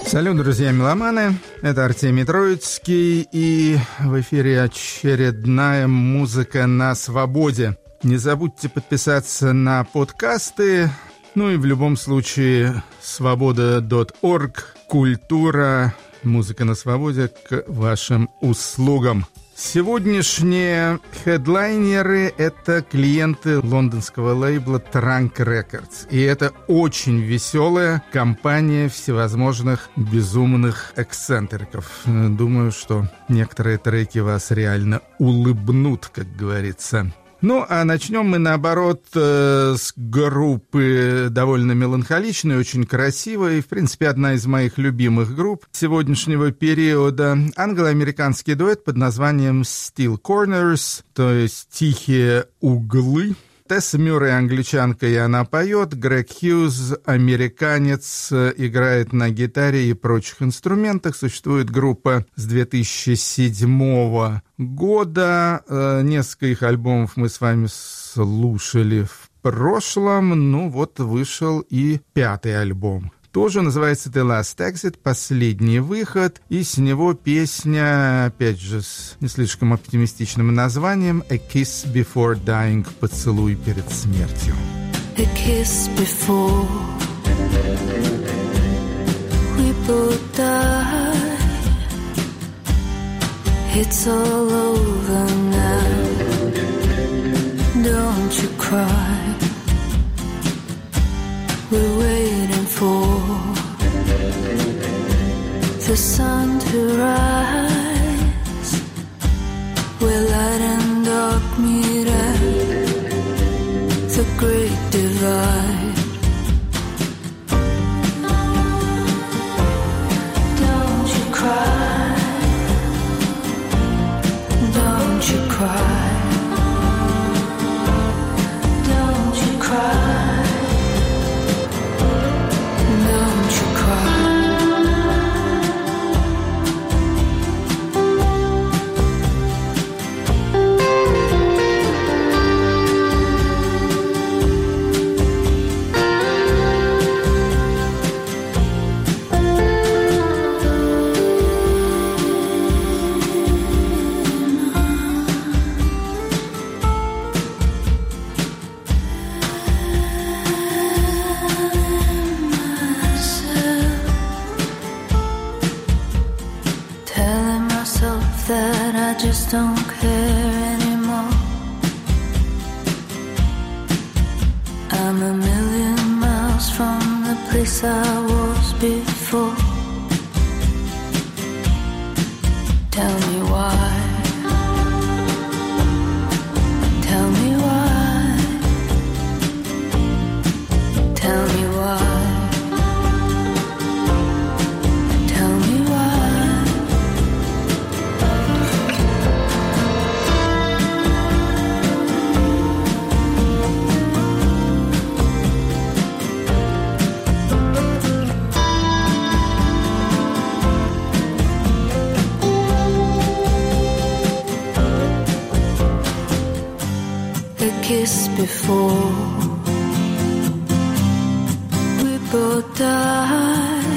Салют, друзья меломаны, это Артемий Троицкий, и в эфире очередная музыка на свободе. Не забудьте подписаться на подкасты, ну и в любом случае свобода.орг, культура, музыка на свободе к вашим услугам. Сегодняшние хедлайнеры – это клиенты лондонского лейбла Trunk Records. И это очень веселая компания всевозможных безумных эксцентриков. Думаю, что некоторые треки вас реально улыбнут, как говорится. Ну, а начнем мы, наоборот, с группы довольно меланхоличной, очень красивой, в принципе, одна из моих любимых групп сегодняшнего периода. Англо-американский дуэт под названием Still Corners, то есть «Тихие углы». Тесса Мюррей англичанка, и она поет. Грег Хьюз, американец, играет на гитаре и прочих инструментах. Существует группа с 2007 года. Несколько их альбомов мы с вами слушали в прошлом. Ну вот вышел и 5-й альбом. Тоже называется The Last Exit, последний выход, и с него песня, опять же, с не слишком оптимистичным названием A Kiss Before Dying, поцелуй перед смертью. A kiss before we both die. It's all over now. Don't you cry. We're waiting for the sun to rise, where light and dark meet at the great divide. Don't you cry, don't you cry, don't you cry. That I just don't care anymore. I'm a million miles from the place I was before. Tell me why. Tell me why. Tell me why. Kiss before we both die.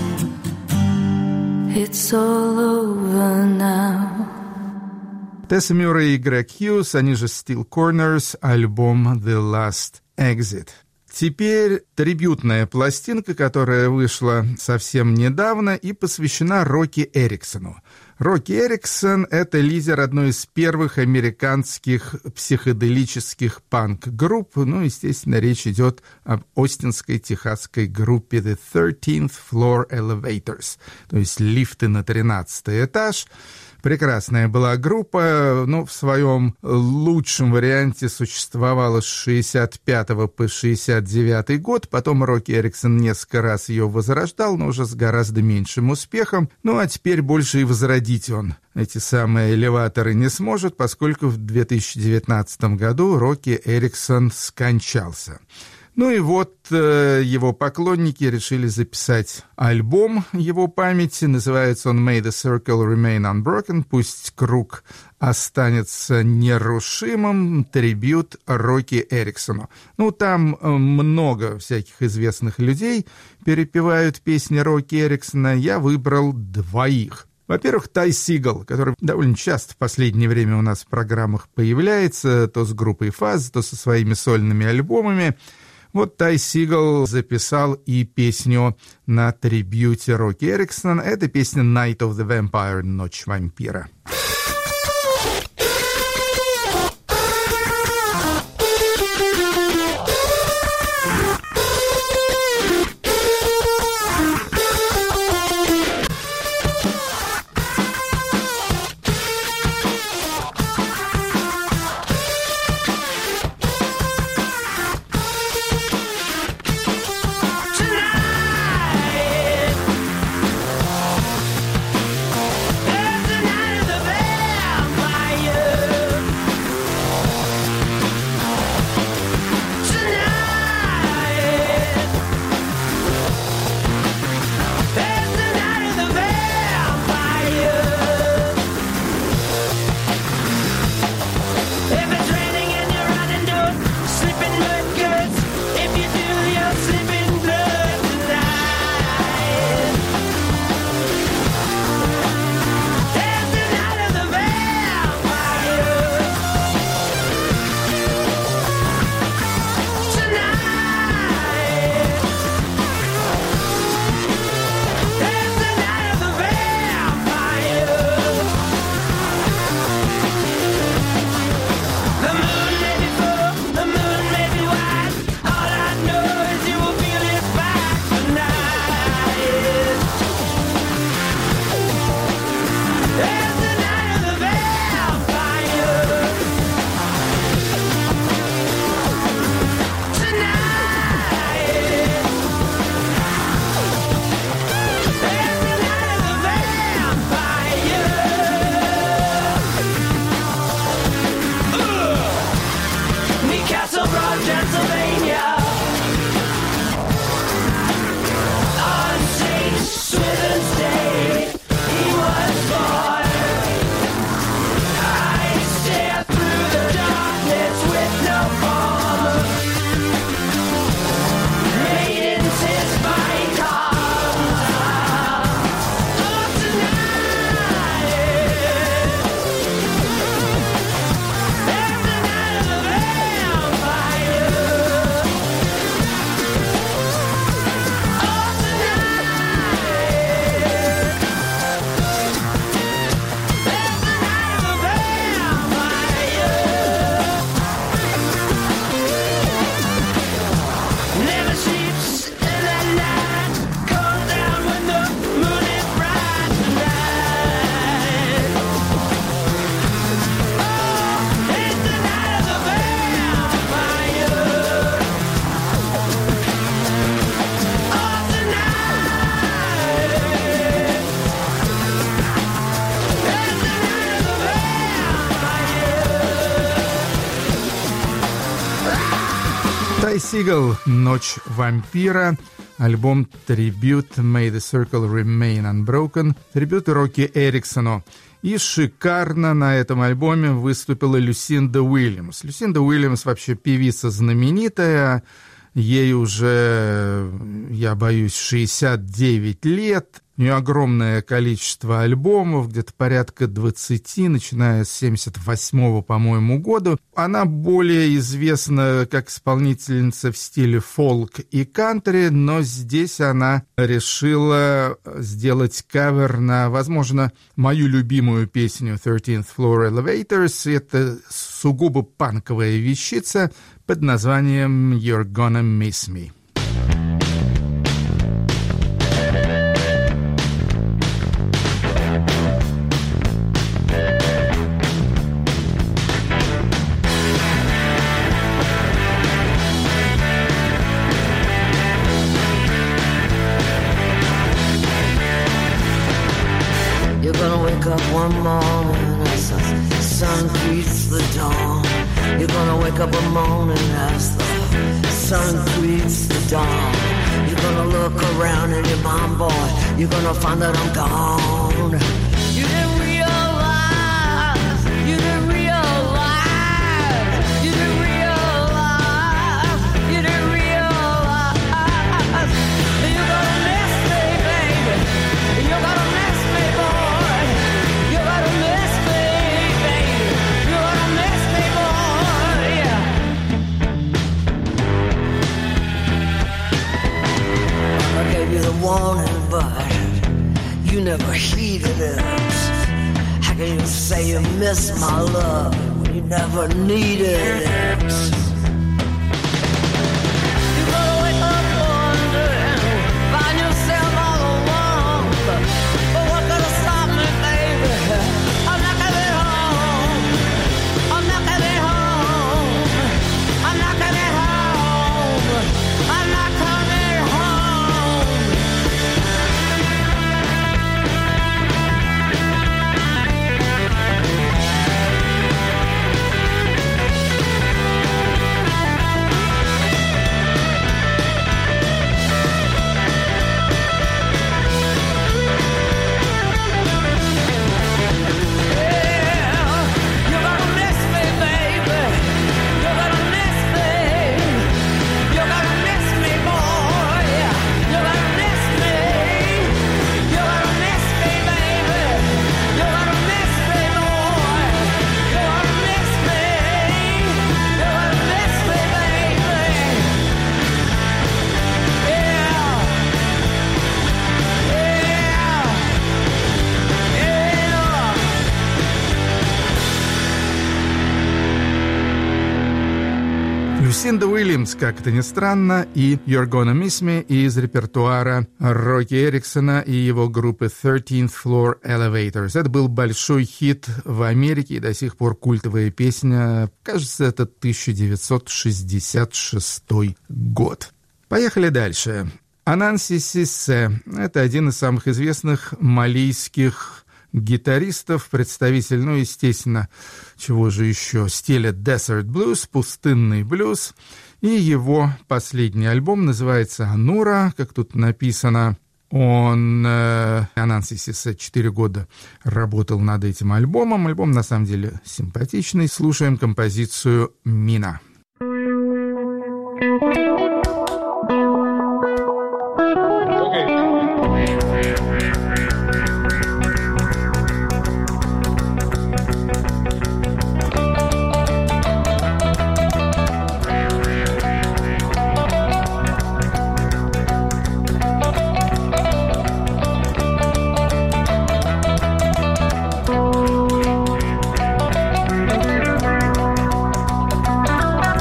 It's all over now. Тесса Мюррей и Грег Хьюз, они же Still Corners, альбом The Last Exit. Теперь трибютная пластинка, которая вышла совсем недавно и посвящена Роки Эриксону. Рокки Эриксон – это лидер одной из первых американских психоделических панк-групп. Ну, естественно, речь идет об остинской техасской группе The 13th Floor Elevators, то есть лифты на 13-й этаж. Прекрасная была группа, но в своем лучшем варианте существовала с 65 по 69 год. Потом Рокки Эриксон несколько раз ее возрождал, но уже с гораздо меньшим успехом. Ну, а теперь больше и возродить он эти самые элеваторы не сможет, поскольку в 2019 году Рокки Эриксон скончался. Ну и вот его поклонники решили записать альбом его памяти. Называется он «May the Circle Remain Unbroken», «Пусть круг останется нерушимым», трибют Рокки Эриксону. Ну, там много всяких известных людей перепевают песни Рокки Эриксона. Я выбрал двоих. Во-первых, Тай Сигал, который довольно часто в последнее время у нас в программах появляется, то с группой Fuzz, то со своими сольными альбомами. Вот Тай Сигал записал и песню на трибьюте Рокки Эриксона. Это песня «Night of the Vampire», «Ночь вампира». Тай Сигал, «Ночь вампира», альбом «Трибют», «May the Circle Remain Unbroken», трибюты Рокки Эриксону. И шикарно на этом альбоме выступила Люсинда Уильямс. Люсинда Уильямс вообще певица знаменитая, ей уже, я боюсь, 69 лет. У нее огромное количество альбомов, где-то порядка 20, начиная с 78-го, по-моему, года. Она более известна как исполнительница в стиле фолк и кантри, но здесь она решила сделать кавер на, возможно, мою любимую песню «13th Floor Elevators». Это сугубо панковая вещица под названием «You're Gonna Miss Me». One morning as the sun greets the dawn, you're gonna wake up one morning as the sun greets the dawn. You're gonna look around and your mom, boy, you're gonna find that I'm gone. You didn't realize, you didn't realize, you didn't realize, you didn't realize. You're gonna miss me, baby. You're gonna miss me, boy. You're gonna miss me, baby. You're gonna miss me, boy. Yeah. I gave you the warning, but you never heeded it. How can you say you miss my love when you never needed it? You're gonna wake up one day and find yourself all alone. But what's gonna stop me, baby? I'm not coming home. I'm not coming home. I'm not coming home. I'm not coming home. Люсинда Уильямс, как это ни странно, и «You're Gonna Miss Me» из репертуара Рокки Эриксона и его группы 13th Floor Elevators. Это был большой хит в Америке и до сих пор культовая песня. Кажется, это 1966 год. Поехали дальше. Ананси Сиссе – это один из самых известных малийских гитаристов, представитель, ну, естественно, чего же еще, стиля Desert Blues, пустынный блюз. И его последний альбом называется «Анура», как тут написано. Ананси Сиссе 4 года работал над этим альбомом. Альбом, на самом деле, симпатичный. Слушаем композицию «Мина». Thank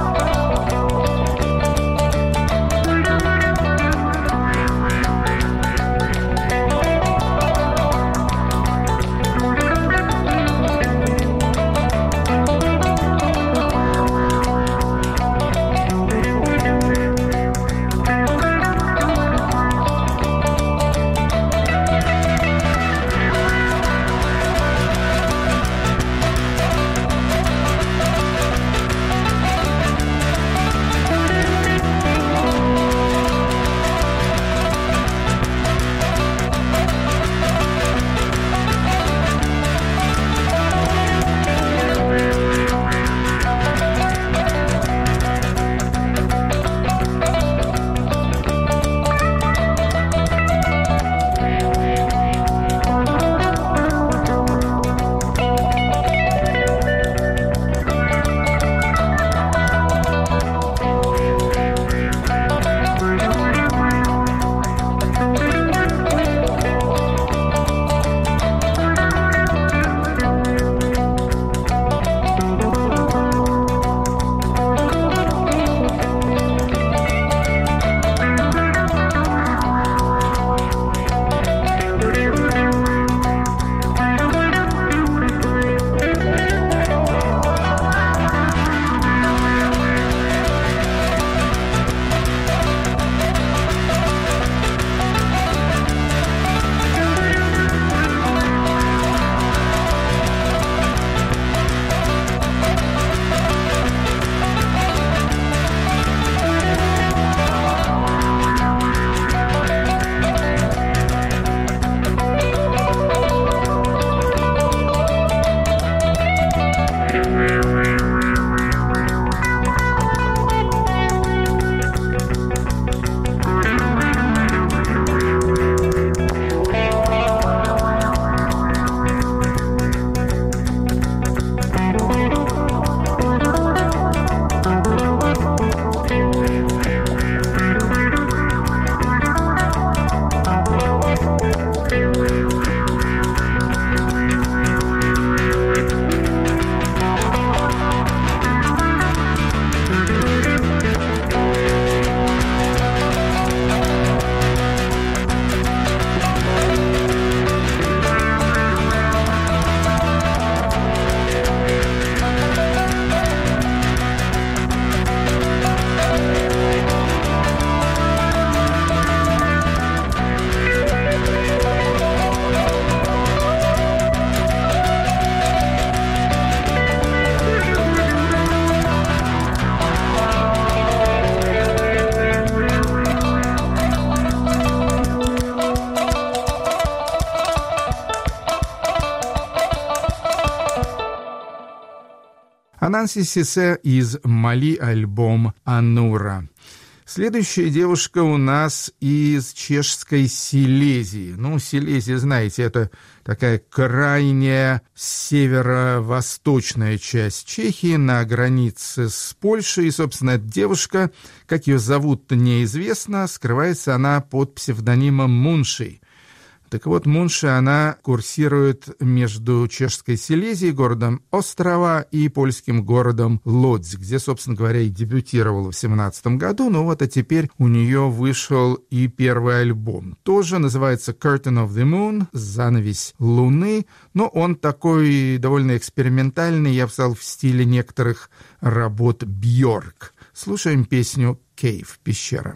А Нанси Сисе из Мали, альбом «Анура». Следующая девушка у нас из чешской Силезии. Ну, Силезия, знаете, это такая крайняя северо-восточная часть Чехии на границе с Польшей. И, собственно, эта девушка, как ее зовут, неизвестно, скрывается она под псевдонимом Мунши. Так вот, Мунши, она курсирует между чешской Силезией, городом Острова, и польским городом Лодзь, где, собственно говоря, и дебютировала в 2017 году. Ну вот, а теперь у нее вышел и первый альбом. Тоже называется «Curtain of the Moon», «Занавесь Луны», но он такой довольно экспериментальный, я бы сказал, в стиле некоторых работ Бьорк. Слушаем песню «Cave», «Пещера».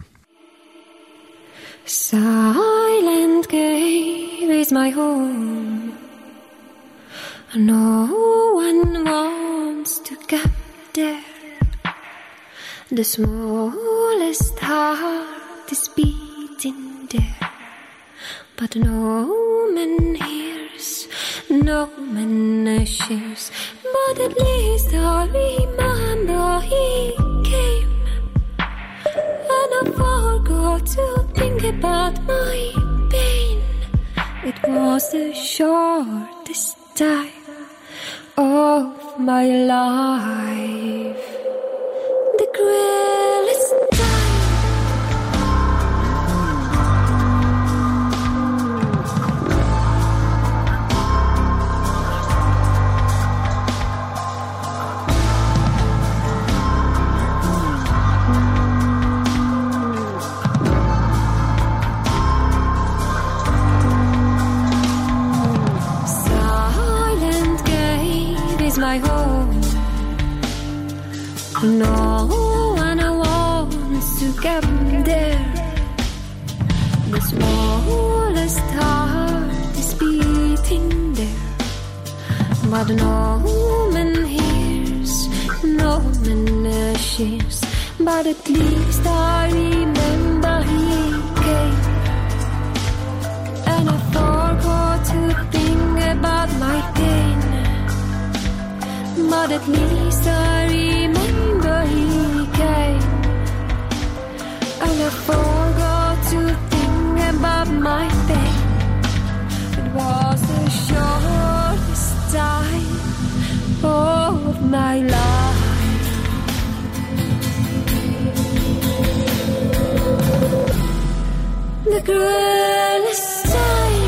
Silent cave is my home. No one wants to come there. The smallest heart is beating there, but no man hears, no man shares. But at least I remember he came, and I forgot to think about my pain. It was the shortest time of my life, the greatest time. My home. No one wants to get there. The smallest heart is beating there, but no man hears, no man shares. But at least I remember he came, and I forgot to think about my pain. But at least I remember he came, and I forgot to think about my pain. It was the shortest time of my life, the greatest time.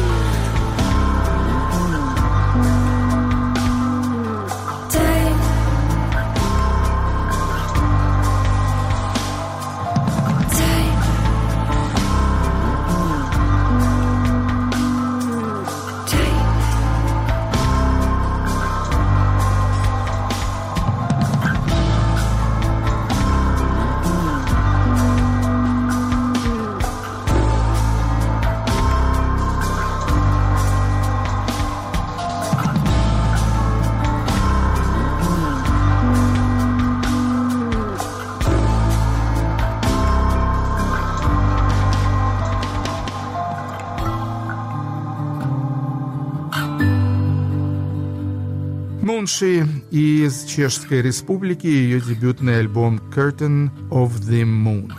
Мунши из Чешской Республики, ее дебютный альбом «Curtain of the Moon».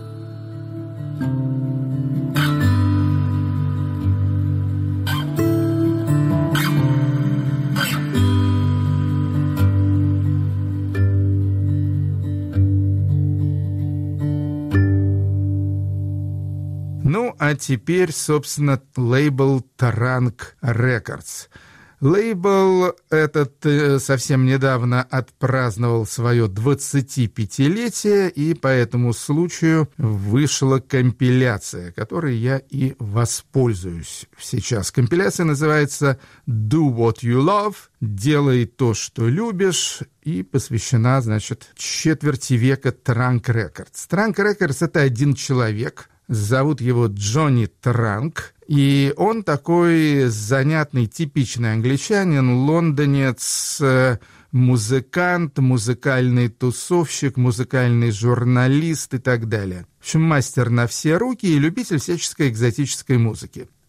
Ну, а теперь, собственно, лейбл «Таранг Рекордс». Лейбл этот совсем недавно отпраздновал свое 25-летие, и по этому случаю вышла компиляция, которой я и воспользуюсь сейчас. Компиляция называется «Do What You Love», «Делай то, что любишь», и посвящена, значит, четверти века Таранг Рекордс. Таранг Рекордс — это один человек, зовут его Джонни Таранг, и он такой занятный, типичный англичанин, лондонец, музыкант, музыкальный тусовщик, музыкальный журналист и так далее. В общем, мастер на все руки и любитель всяческой экзотической музыки.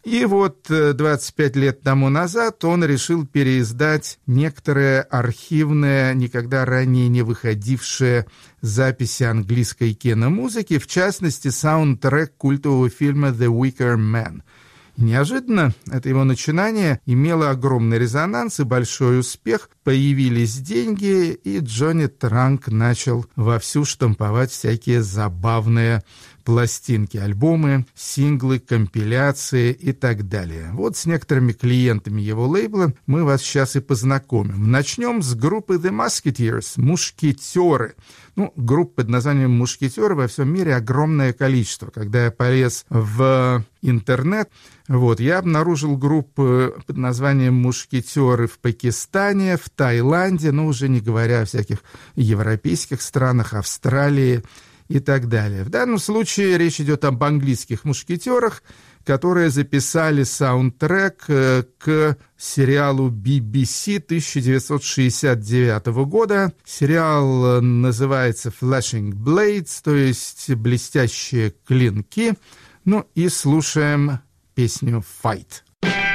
И вот 25 лет тому назад он решил переиздать некоторые архивные, никогда ранее не выходившие записи английской киномузыки, в частности, саундтрек культового фильма «The Wicker Man». Неожиданно это его начинание имело огромный резонанс и большой успех, появились деньги, и Джонни Транк начал вовсю штамповать всякие забавные пластинки, альбомы, синглы, компиляции и так далее. Вот с некоторыми клиентами его лейбла мы вас сейчас и познакомим. Начнем с группы The Musketeers, «Мушкетеры». Групп под названием «Мушкетеры» во всем мире огромное количество. Когда я полез в интернет, я обнаружил группы под названием «Мушкетеры» в Пакистане, в Таиланде, уже не говоря о всяких европейских странах, Австралии и так далее. В данном случае речь идет об английских мушкетерах, которые записали саундтрек к сериалу BBC 1969 года. Сериал называется «Flashing Blades», то есть «Блестящие клинки». И слушаем песню «Fight».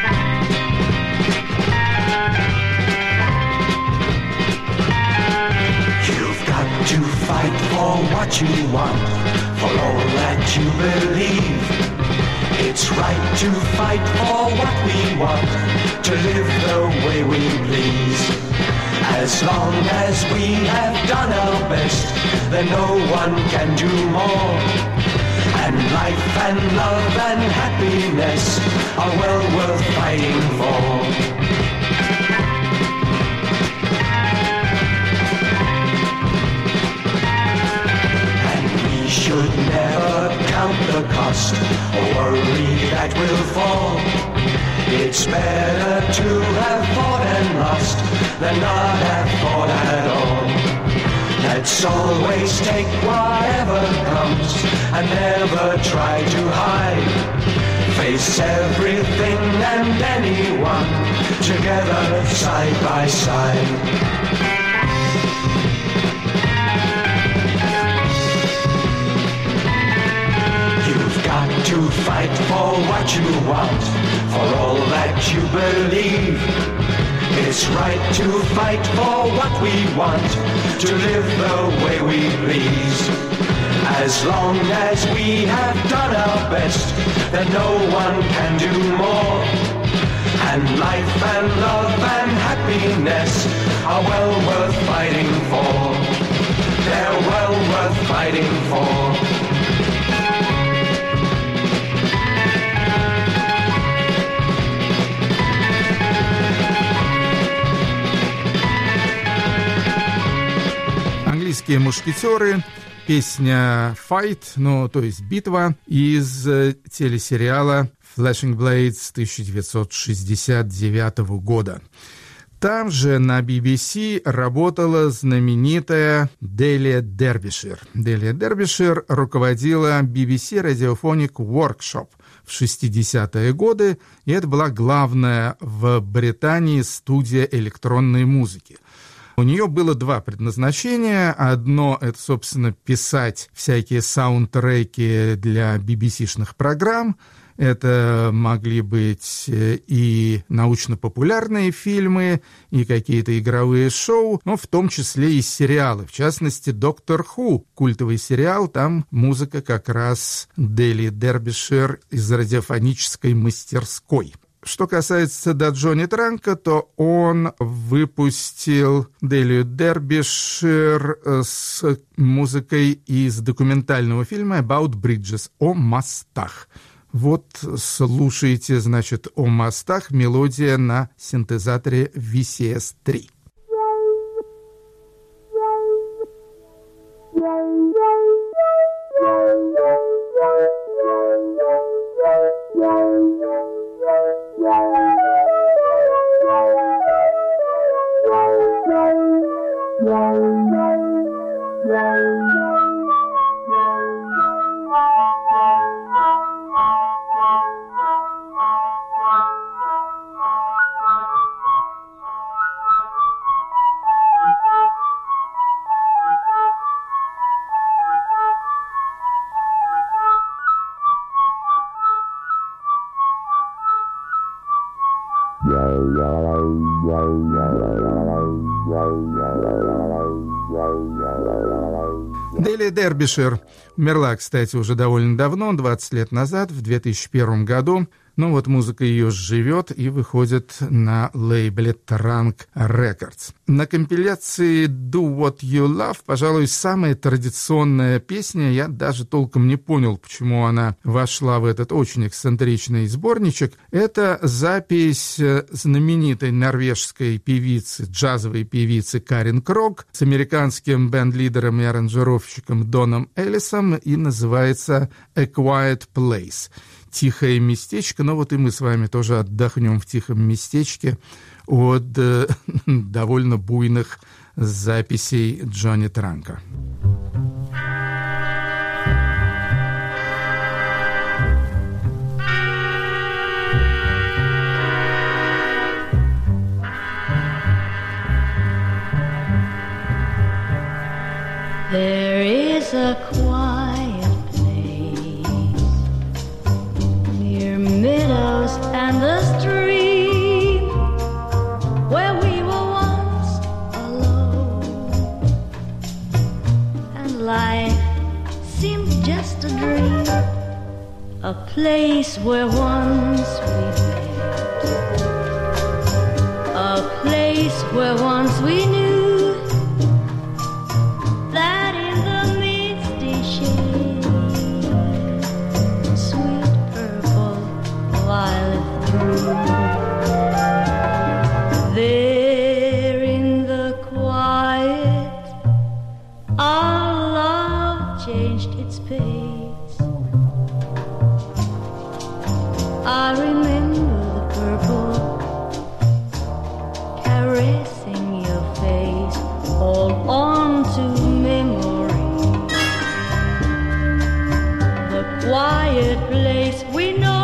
To fight for what you want, for all that you believe. It's right to fight for what we want, to live the way we please. As long as we have done our best, then no one can do more. And life and love and happiness are well worth fighting for. Should never count the cost or worry that we'll fall. It's better to have fought and lost than not have fought at all. Let's always take whatever comes and never try to hide. Face everything and anyone together side by side. To fight for what you want, for all that you believe. It's right to fight for what we want, to live the way we please. As long as we have done our best, then no one can do more. And life and love and happiness are well worth fighting for. They're well worth fighting for. Английские мушкетеры, песня «Fight», то есть «Битва», из телесериала «Flashing Blades» 1969 года. Там же на BBC работала знаменитая Делия Дербишир. Делия Дербишир руководила BBC Radiophonic Workshop в 60-е годы, и это была главная в Британии студия электронной музыки. У нее было два предназначения. Одно — это, собственно, писать всякие саундтреки для BBC-шных программ. Это могли быть и научно-популярные фильмы, и какие-то игровые шоу, но в том числе и сериалы. В частности, «Доктор Ху», культовый сериал, там музыка как раз Дели Дербишир из радиофонической мастерской. Что касается Джонни Транка, то он выпустил Делию Дербишир с музыкой из документального фильма «About Bridges», о мостах. Вот слушайте, значит, о мостах, мелодия на синтезаторе VCS-3. Дейли Дербишир умерла, кстати, уже довольно давно, 20 лет назад, в 2001 году. Но вот музыка ее живет и выходит на лейбле Trunk Records. На компиляции Do What You Love, пожалуй, самая традиционная песня. Я даже толком не понял, почему она вошла в этот очень эксцентричный сборничек. Это запись знаменитой норвежской певицы, джазовой певицы Карен Крог с американским бенд-лидером и аранжировщиком Доном Эллисом, и называется A Quiet Place. Тихое местечко, но вот и мы с вами тоже отдохнем в тихом местечке от довольно буйных записей Джонни Транка. There is a quiet meadows and the stream where we were once alone, and life seemed just a dream, a place where once we met, a place where once we knew that in the misty shade, sweet purple violet bloom. There in the quiet, our love changed its pace. I remember the purple caressing your face. Hold on to memory, the quiet place we know.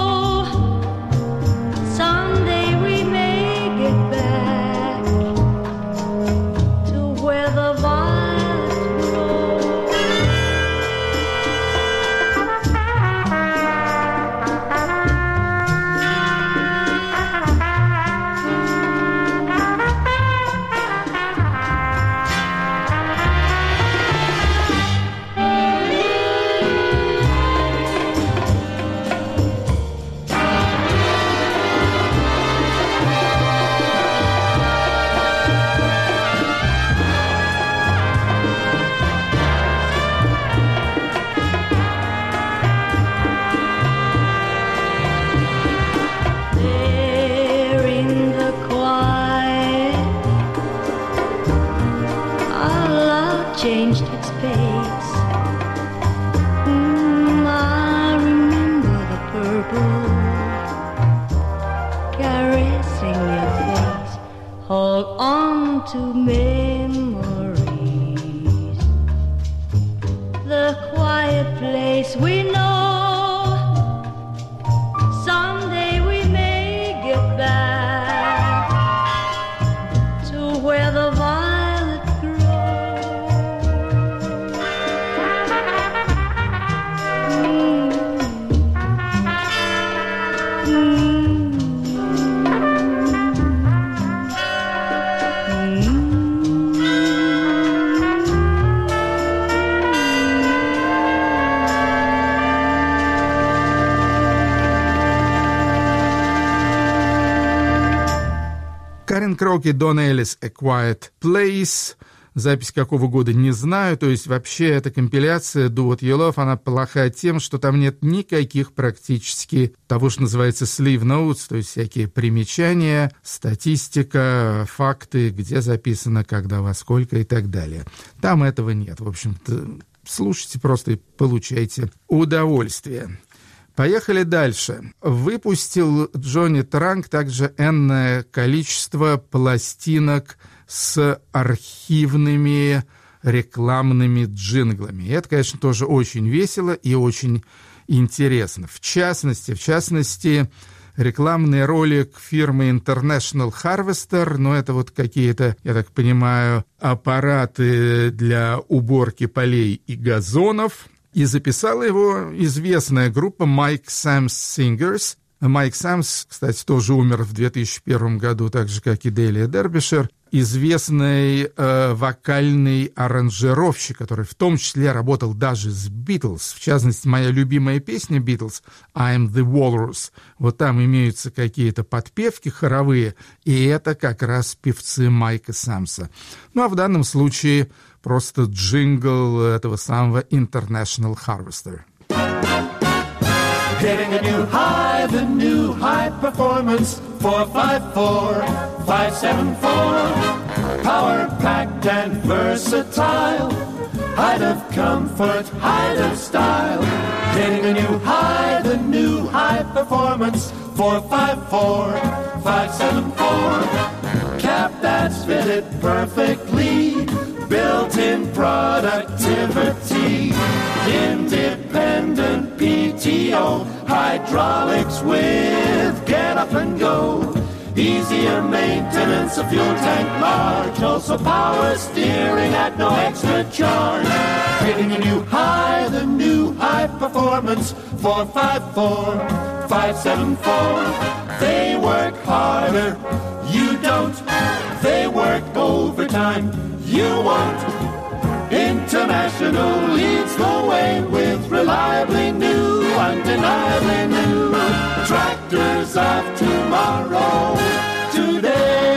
Changed its pace. I remember the purple caressing your face. Hold on to memories, the quiet place we know. Someday we may get back to where the violet grows. Карен Крог и Дон Эллис «A Quiet Place». Запись какого года не знаю, то есть вообще эта компиляция «Do What You Love», она плоха тем, что там нет никаких практически того, что называется sleeve notes, то есть всякие примечания, статистика, факты, где записано, когда, во сколько и так далее. Там этого нет. В общем-то, слушайте просто и получайте удовольствие. Поехали дальше. Выпустил Джонни Транк также энное количество пластинок с архивными рекламными джинглами. И это, конечно, тоже очень весело и очень интересно. В частности, рекламный ролик фирмы International Harvester, но это вот какие-то, я так понимаю, аппараты для уборки полей и газонов. И записала его известная группа Mike Sam's Singers. Майк Самс, кстати, тоже умер в 2001 году, так же, как и Делия Дербишир, известный вокальный аранжировщик, который в том числе работал даже с Битлз. В частности, моя любимая песня Битлз «I'm the Walrus». Вот там имеются какие-то подпевки хоровые, и это как раз певцы Майка Самса. Ну а в данном случае просто джингл этого самого International Harvester. Getting a new high, the new high performance 454, 574. Power-packed and versatile, height of comfort, height of style. Getting a new high, the new high performance 454, 574. Cap that's fitted perfectly, built-in productivity, independent PTO, hydraulics with get up and go, easier maintenance, a fuel tank large, also power steering at no extra charge. Getting a new high, the new high performance 454, 574. They work harder, you don't. They work overtime, you won't. International leads the way with reliably new, undeniably new tractors of tomorrow, today.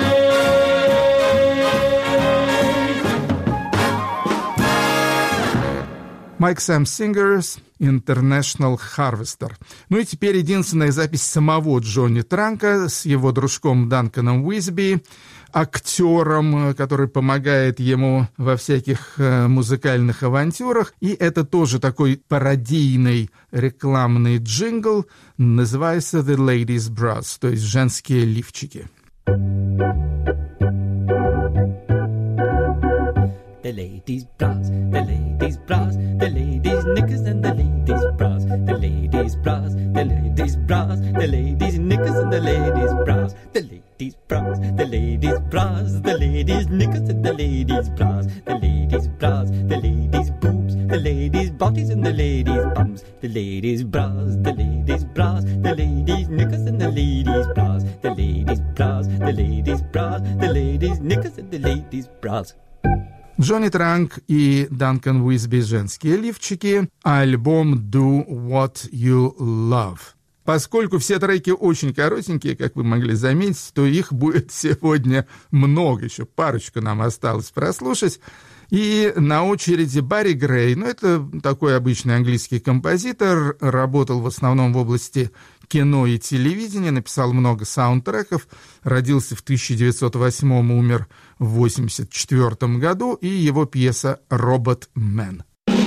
Mike Sam Singers, International Harvester. Ну и теперь единственная запись самого Джонни Транка с его дружком Данканом Уизби, актером, который помогает ему во всяких музыкальных авантюрах. И это тоже такой пародийный рекламный джингл, называется The Ladies' Bras, то есть женские лифчики. The ladies' bras, the ladies' bras, the ladies' knickers and the ladies' bras, the ladies' bras, the ladies' bras, the ladies' knickers and the ladies' bras, the ladies' bras, the ladies' bras, the ladies' knickers and the ladies' bras, the ladies' bras, the ladies' boobs, the ladies' bodies and the ladies' bums, the ladies' bras, the ladies' bras, the ladies' knickers and the ladies' bras, the ladies' bras, the ladies' bras, the ladies' knickers and the ladies' bras. Джонни Транк и Данкан Уизби «Женские лифчики», альбом «Do What You Love». Поскольку все треки очень коротенькие, как вы могли заметить, то их будет сегодня много, еще парочку нам осталось прослушать. И на очереди Барри Грей, это такой обычный английский композитор, работал в основном в области кино и телевидения, написал много саундтреков, родился в 1908-м, умер в 1984 году, и его пьеса «Робот Мэн».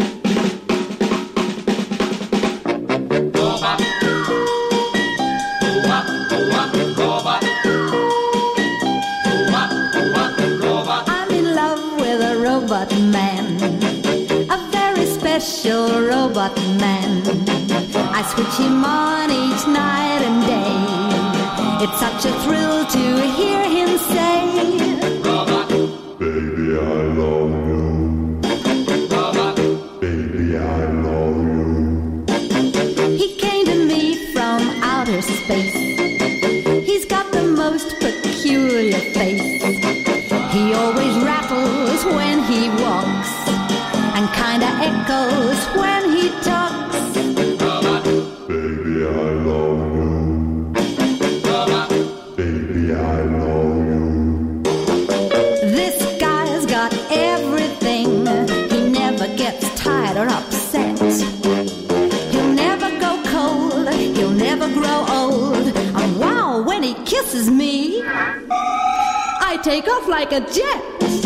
Robot man, a very special robot man. I switch him on each night and day. It's such a thrill to hear him say, Robot, baby, I love you. Robot, baby, I love you. He came to me from outer space. He's got the most peculiar face. He always rattles when he walks and kinda echoes when he talks. Robot, baby, I love you. Robot, baby, I love you. This guy's got everything. He never gets tired or upset. He'll never go cold. He'll never grow old. And wow, when he kisses me, I take off like a jet.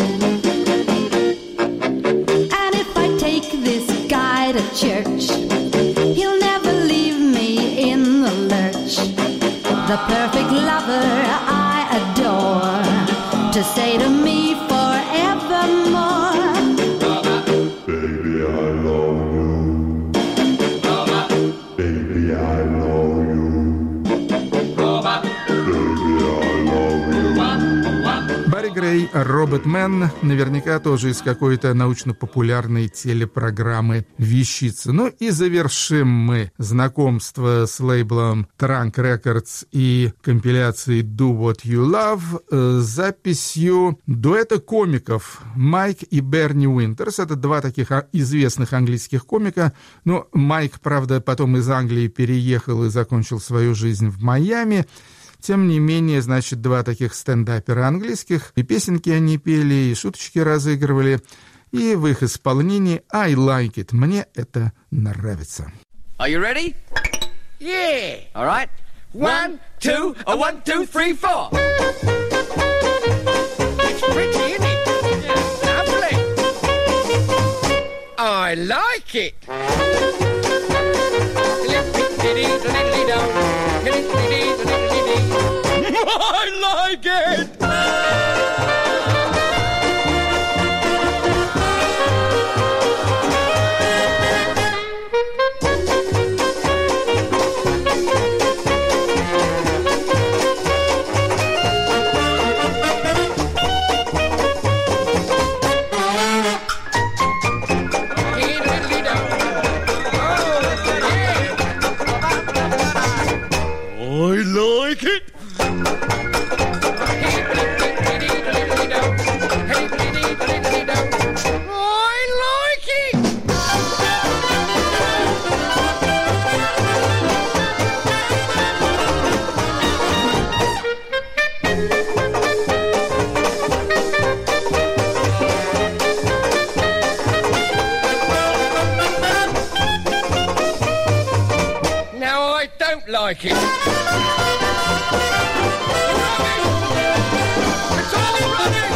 And if I take this guy to church, he'll never leave me in the lurch. The perfect lover I adore, to say to me forevermore, baby, I love you. Baby, I love you. Baby, I love you. Барри Грей и Роботмен наверняка тоже из какой-то научно-популярной телепрограммы вещица. Ну и завершим мы знакомство с лейблом Trunk Records и компиляцией Do What You Love записью дуэта комиков Майк и Берни Уинтерс. Это два таких известных английских комика. Но Майк, правда, потом из Англии переехал и закончил свою жизнь в Майами. Тем не менее, значит, два таких стендапера английских. И песенки они пели, и шуточки разыгрывали. И в их исполнении I Like It. Мне это нравится. Are you ready? Yeah. All right. 1, 2, 1, 2, 3, 4. It's pretty, isn't it? Yeah, lovely. I like it. I like it. Like it. It's all running.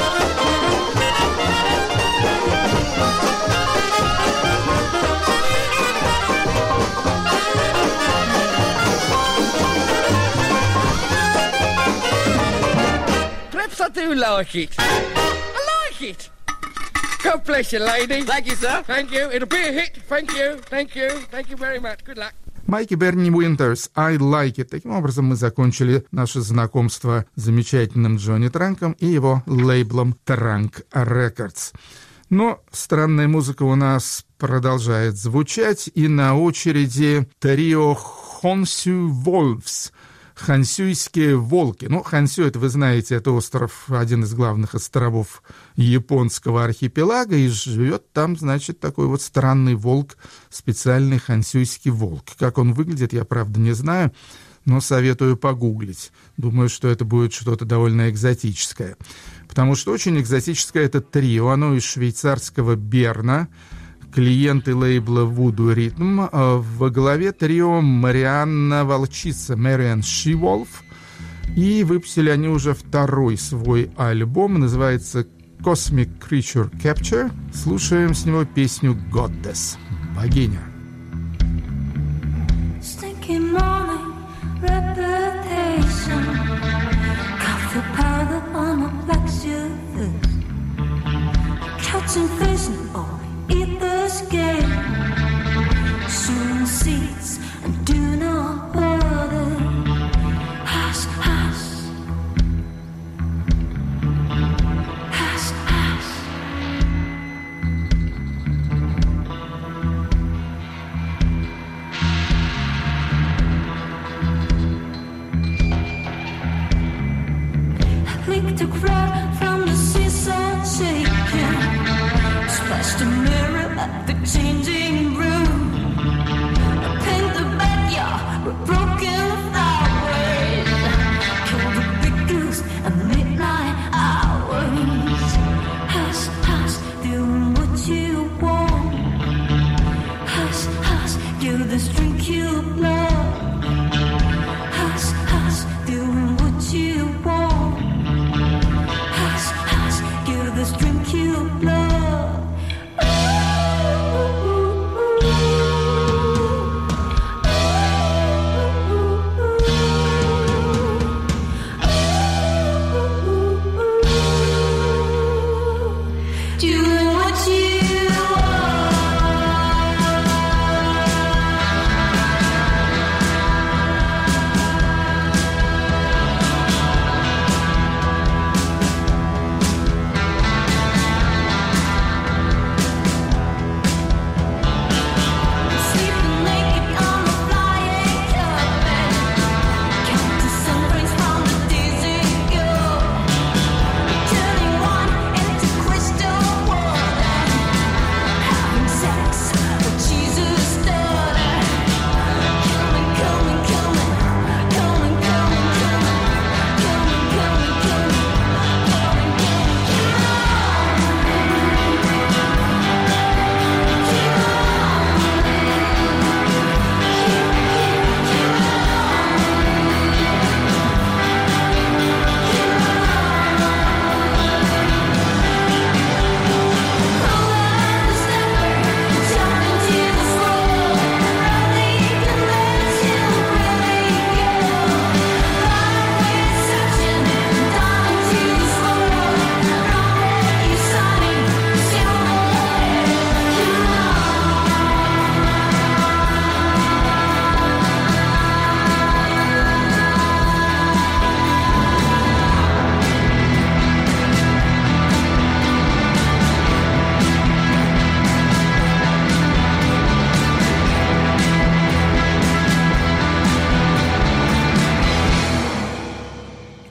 Perhaps I do like it. I like it. God bless you, lady. Thank you, sir. Thank you. It'll be a hit. Thank you. Thank you. Thank you very much. Good luck. Майк и Берни Уинтерс, I Like It. Таким образом, мы закончили наше знакомство с замечательным Джонни Транком и его лейблом Trunk Records. Но странная музыка у нас продолжает звучать, и на очереди трио Honshu Wolves. Хансюйские волки. Ну, Хансю, это вы знаете, это остров, один из главных островов японского архипелага, и живет там, значит, такой вот странный волк, специальный хансюйский волк. Как он выглядит, я, правда, не знаю, но советую погуглить. Думаю, что это будет что-то довольно экзотическое. Потому что очень экзотическое это трио, оно из швейцарского Берна, клиенты лейбла Voodoo Rhythm. Во главе трио Марианна Волчица, Marian She-Wolf. И выпустили они уже второй свой альбом, называется Cosmic Creature Capture. Слушаем с него песню Goddess, богиня. Eat the scale, soon seats and do no other. Hush, hush, hush, hush. I licked a crowd from the seaside shaking. Splashed a mirror at the changing room. I paint the backyard with broken flowers. Killed the big goose at midnight hours. Hush, hush, doing what you want. Hush, hush, give this drink you love. Hush, hush, doing what you want. Hush, hush, give this drink you love. Ooh, ooh, ooh.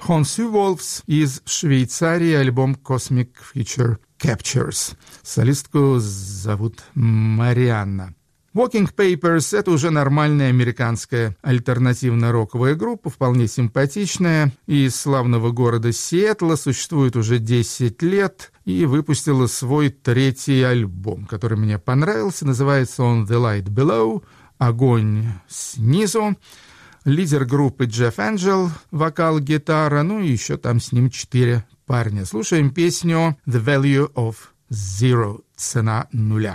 Honsu Wolves из Швейцарии, альбом Cosmic Feature Captures. Солистку зовут Марианна. Walking Papers — это уже нормальная американская альтернативно-роковая группа, вполне симпатичная, из славного города Сиэтла, существует уже 10 лет и выпустила свой 3-й альбом, который мне понравился, называется он «The Light Below», «Огонь снизу». Лидер группы Джефф Энджел, вокал, гитара, ну и еще там с ним 4 парня. Слушаем песню «The Value of Zero», «Цена нуля».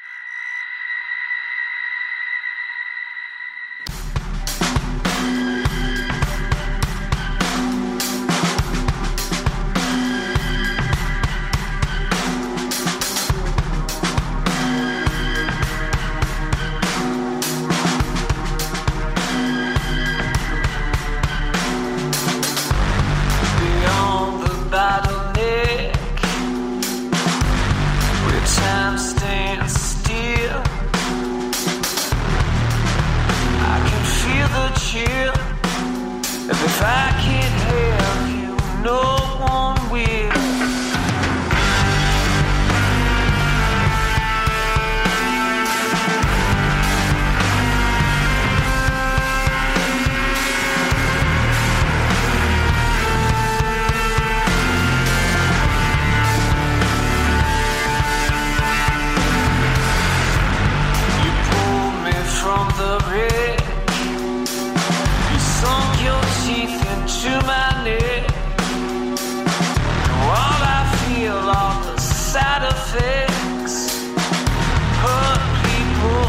If I can't help you, no one will. You pulled me from the wreck. You sunk your teeth into my neck. While I feel all the side effects, hurt people,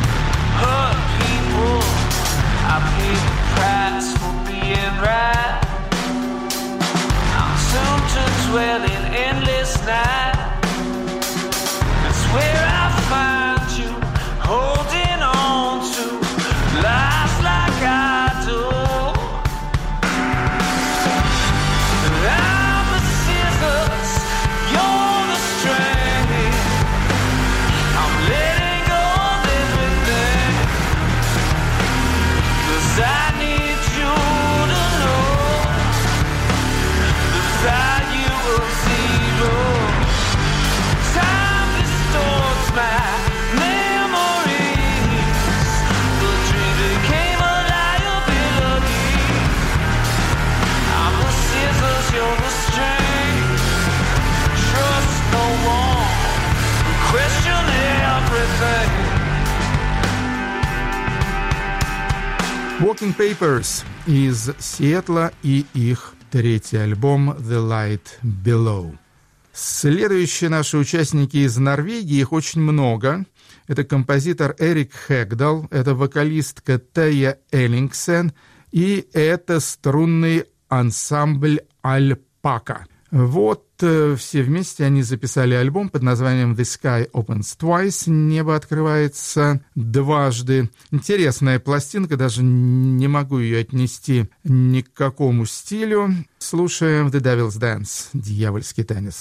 I pay the price for being right. I'm tuned to dwell in endless night. It's where I find you, holding on to lies like I do. I'm the scissors, you're the string. I'm letting go of everything, 'cause I need you to know the value of zero. Time distorts my memories. The dream became a liability. I'm the scissors, you're the string. Trust no one, question everything. Walking Papers из Сиэтла и их 3-й альбом «The Light Below». Следующие наши участники из Норвегии, их очень много. Это композитор Эрик Хэгдал, это вокалистка Тея Эллингсен и это струнный ансамбль «Альпака». Вот все вместе они записали альбом под названием «The Sky Opens Twice», «Небо открывается дважды». Интересная пластинка, даже не могу ее отнести ни к какому стилю. Слушаем «The Devil's Dance», «Дьявольский танец».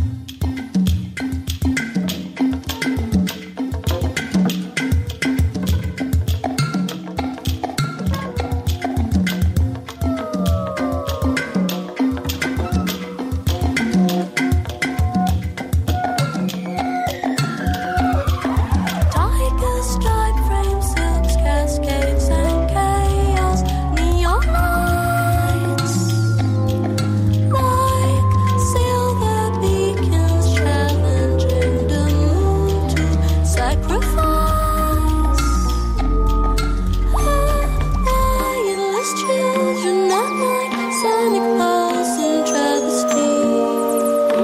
Tiger stripe frame, silks, cascades, and chaos. Neon lights, like silver beacons, challenging the moon to sacrifice. Lionless children at night, sonic bells and travesties.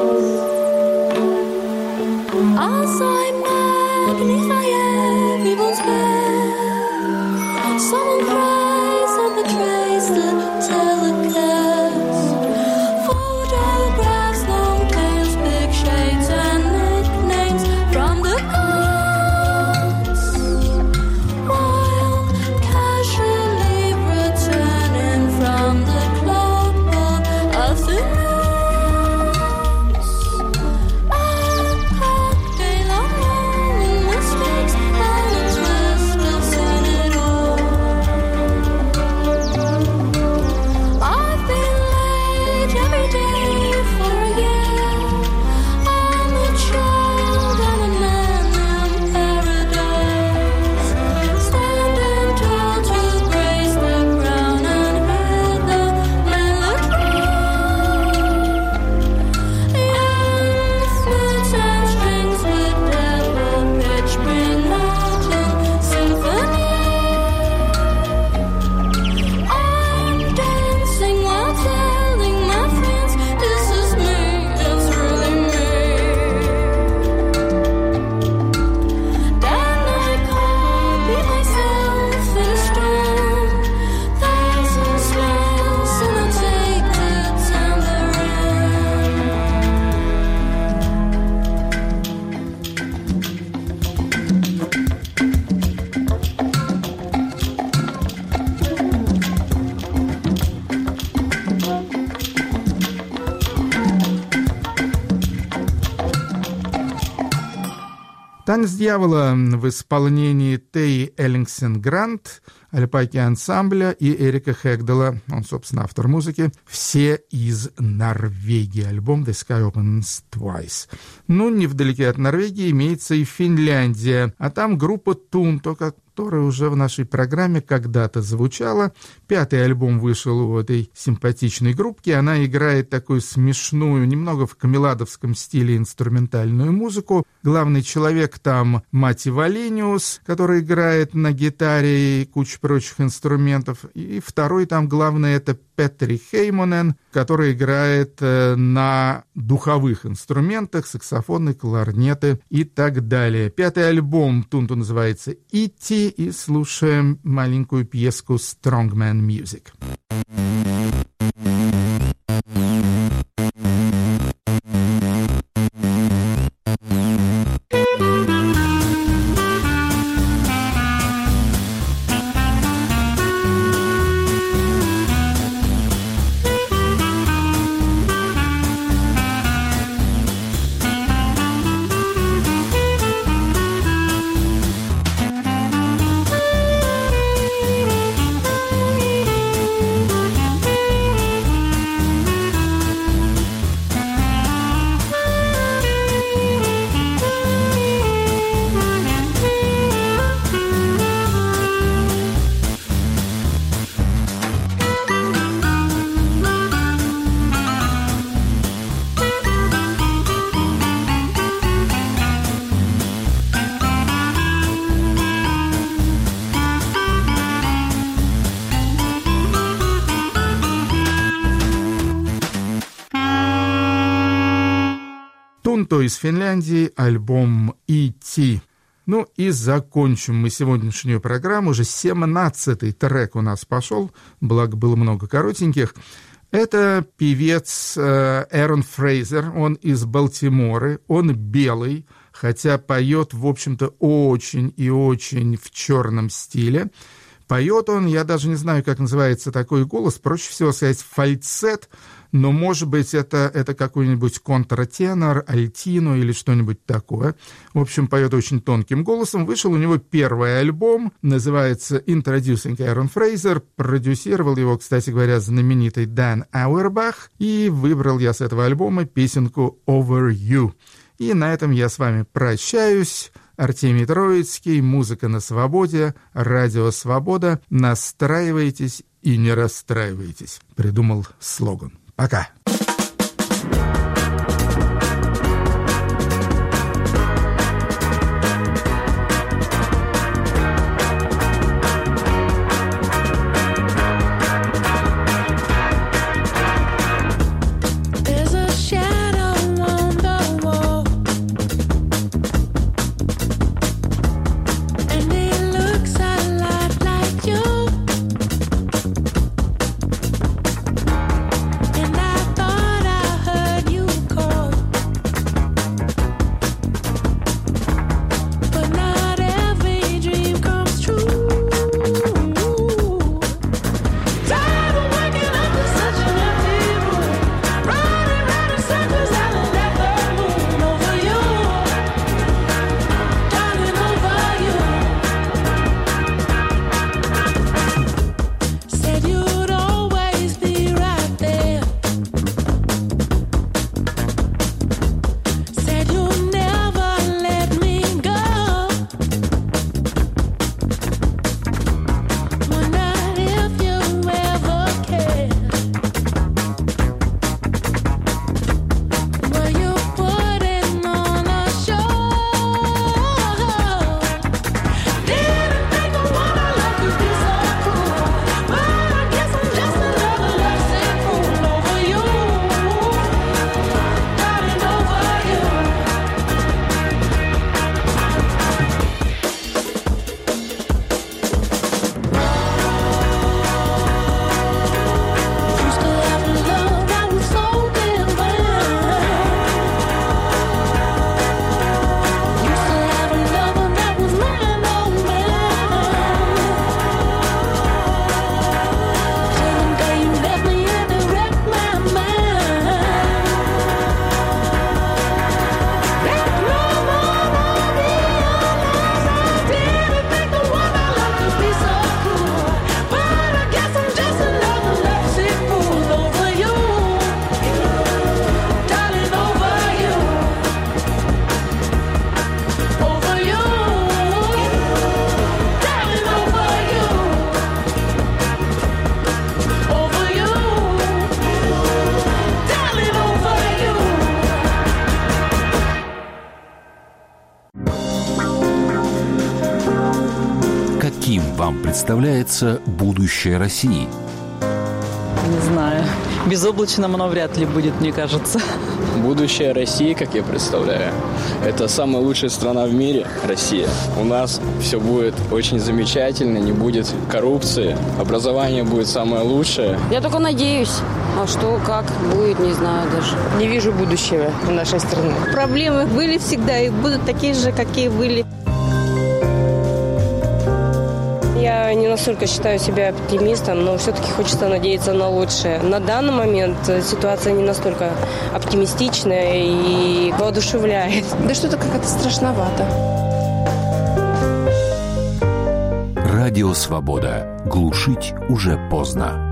As I magnify everyone's bed, someone cries and betrays the telecast. Photographs, long tails, big shades, and nicknames from the gods, while casually returning from the global of the news. A cocktail of lonely mistakes and a twist of sin it all. «Танец дьявола» в исполнении Теи Эллингсен-Грант, Альпаки ансамбля и Эрика Хэгдала, он, собственно, автор музыки, все из Норвегии. Альбом «The Sky Opens Twice». Ну, невдалеке от Норвегии имеется и Финляндия, а там группа Тунто, которая уже в нашей программе когда-то звучала. 5-й альбом вышел у этой симпатичной группки. Она играет такую смешную, немного в камеладовском стиле инструментальную музыку. Главный человек там Мати Валениус, который играет на гитаре и кучу прочих инструментов. И второй там главный — это Петри Хеймонен, который играет на духовых инструментах, саксофоны, кларнеты и так далее. 5-й альбом Тунто называется «Ити», и слушаем маленькую пьеску «Strongman Music». Тунто из Финляндии, альбом «E.T». Ну и закончим мы сегодняшнюю программу. Уже 17-й трек у нас пошел, благо было много коротеньких. Это певец Эрон Фрейзер, он из Балтимора, он белый, хотя поет, в общем-то, очень и очень в черном стиле. Поет он, я даже не знаю, как называется такой голос, проще всего сказать фальцет, но, может быть, это какой-нибудь контратенор, альтино или что-нибудь такое. В общем, поет очень тонким голосом. Вышел у него первый альбом, называется «Introducing Aaron Fraser». Продюсировал его, кстати говоря, знаменитый Дан Ауэрбах. И выбрал я с этого альбома песенку «Over You». И на этом я с вами прощаюсь. Артемий Троицкий, музыка на свободе, радио «Свобода». Настраивайтесь и не расстраивайтесь. Придумал слоган. Пока. And I thought Каким вам представляется будущее России? Не знаю. Безоблачным оно вряд ли будет, мне кажется. Будущее России, как я представляю, это самая лучшая страна в мире, Россия. У нас все будет очень замечательно, не будет коррупции, образование будет самое лучшее. Я только надеюсь. А что, как будет, не знаю даже. Не вижу будущего в нашей стране. Проблемы были всегда и будут такие же, какие были. Я не настолько считаю себя оптимистом, но все-таки хочется надеяться на лучшее. На данный момент ситуация не настолько оптимистичная и воодушевляет. Да что-то как-то страшновато. Радио «Свобода». Глушить уже поздно.